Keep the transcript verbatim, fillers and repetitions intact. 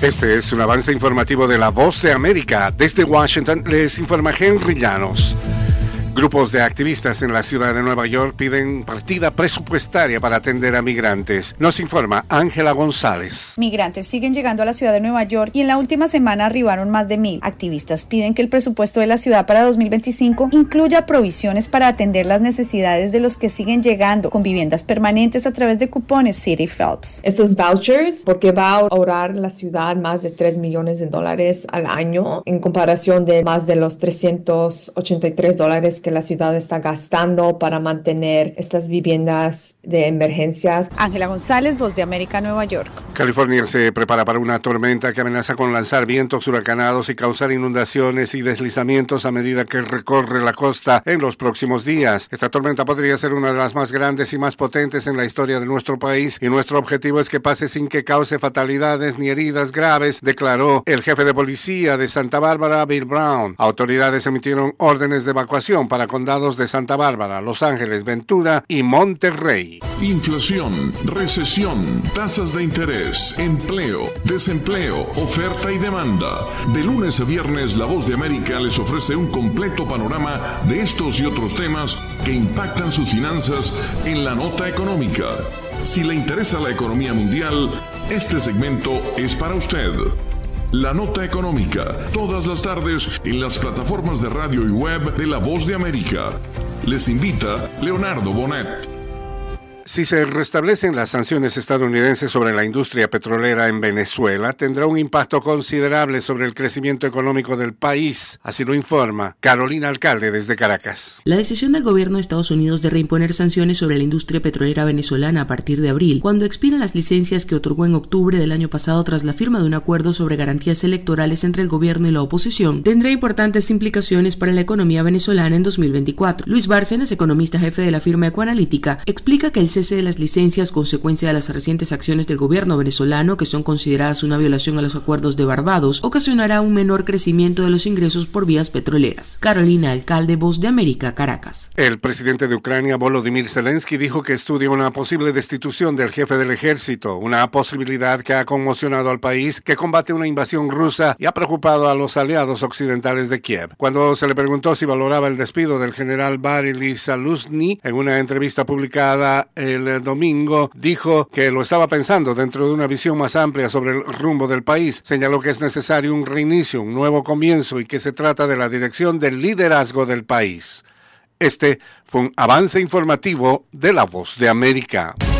Este es un avance informativo de La Voz de América. Desde Washington les informa Henry Llanos. Grupos de activistas en la ciudad de Nueva York piden partida presupuestaria para atender a migrantes. Nos informa Ángela González. Migrantes siguen llegando a la ciudad de Nueva York y en la última semana arribaron más de mil. Activistas piden que el presupuesto de la ciudad para dos mil veinticinco incluya provisiones para atender las necesidades de los que siguen llegando con viviendas permanentes a través de cupones City Phelps. Estos vouchers, porque va a ahorrar la ciudad más de tres millones de dólares al año en comparación de más de los trescientos ochenta y tres dólares que la ciudad está gastando para mantener estas viviendas de emergencias. Ángela González, Voz de América, Nueva York. California se prepara para una tormenta que amenaza con lanzar vientos huracanados y causar inundaciones y deslizamientos a medida que recorre la costa en los próximos días. Esta tormenta podría ser una de las más grandes y más potentes en la historia de nuestro país y nuestro objetivo es que pase sin que cause fatalidades ni heridas graves, declaró el jefe de policía de Santa Bárbara, Bill Brown. Autoridades emitieron órdenes de evacuación para condados de Santa Bárbara, Los Ángeles, Ventura y Monterrey. Inflación, recesión, tasas de interés, empleo, desempleo, oferta y demanda. De lunes a viernes, La Voz de América les ofrece un completo panorama de estos y otros temas que impactan sus finanzas en la nota económica. Si le interesa la economía mundial, este segmento es para usted. La Nota Económica, todas las tardes en las plataformas de radio y web de La Voz de América. Les invita Leonardo Bonet. Si se restablecen las sanciones estadounidenses sobre la industria petrolera en Venezuela, tendrá un impacto considerable sobre el crecimiento económico del país, así lo informa Carolina Alcalde desde Caracas. La decisión del gobierno de Estados Unidos de reimponer sanciones sobre la industria petrolera venezolana a partir de abril, cuando expiran las licencias que otorgó en octubre del año pasado tras la firma de un acuerdo sobre garantías electorales entre el gobierno y la oposición, tendrá importantes implicaciones para la economía venezolana en dos mil veinticuatro. Luis Bárcenas, economista jefe de la firma Ecoanalítica, explica que el cese de las licencias, consecuencia de las recientes acciones del gobierno venezolano, que son consideradas una violación a los acuerdos de Barbados, ocasionará un menor crecimiento de los ingresos por vías petroleras. Carolina Alcalde, Voz de América, Caracas. El presidente de Ucrania, Volodymyr Zelensky, dijo que estudia una posible destitución del jefe del ejército, una posibilidad que ha conmocionado al país que combate una invasión rusa y ha preocupado a los aliados occidentales de Kiev. Cuando se le preguntó si valoraba el despido del general Varily Zaluzny en una entrevista publicada el domingo, dijo que lo estaba pensando dentro de una visión más amplia sobre el rumbo del país. Señaló que es necesario un reinicio, un nuevo comienzo y que se trata de la dirección del liderazgo del país. Este fue un avance informativo de La Voz de América.